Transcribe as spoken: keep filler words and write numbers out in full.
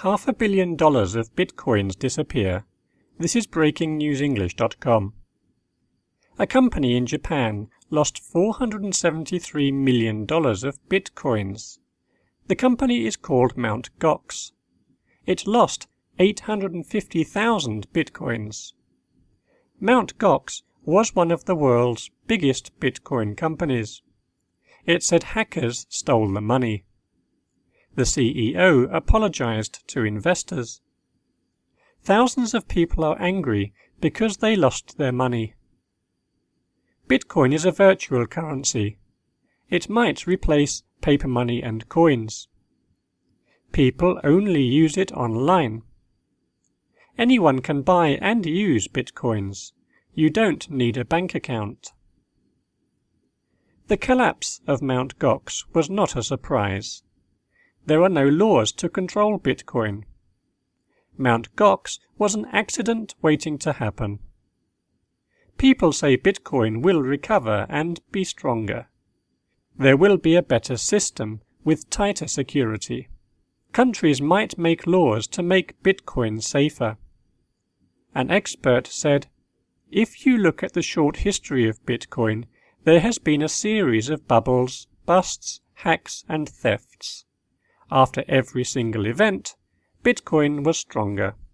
Half a billion dollars of bitcoins disappear. This is breaking news english dot com. A company in Japan lost four hundred seventy-three million dollars of bitcoins. The company is called Mount Gox. It lost eight hundred fifty thousand bitcoins. Mount Gox was one of the world's biggest bitcoin companies. It said hackers stole the money. The C E O apologized to investors. Thousands of people are angry because they lost their money. Bitcoin is a virtual currency. It might replace paper money and coins. People only use it online. Anyone can buy and use bitcoins. You don't need a bank account. The collapse of Mount Gox was not a surprise. There are no laws to control Bitcoin. Mount Gox was an accident waiting to happen. People say Bitcoin will recover and be stronger. There will be a better system with tighter security. Countries might make laws to make Bitcoin safer. An expert said, "If you look at the short history of Bitcoin, there has been a series of bubbles, busts, hacks, and thefts. After every single event, Bitcoin was stronger."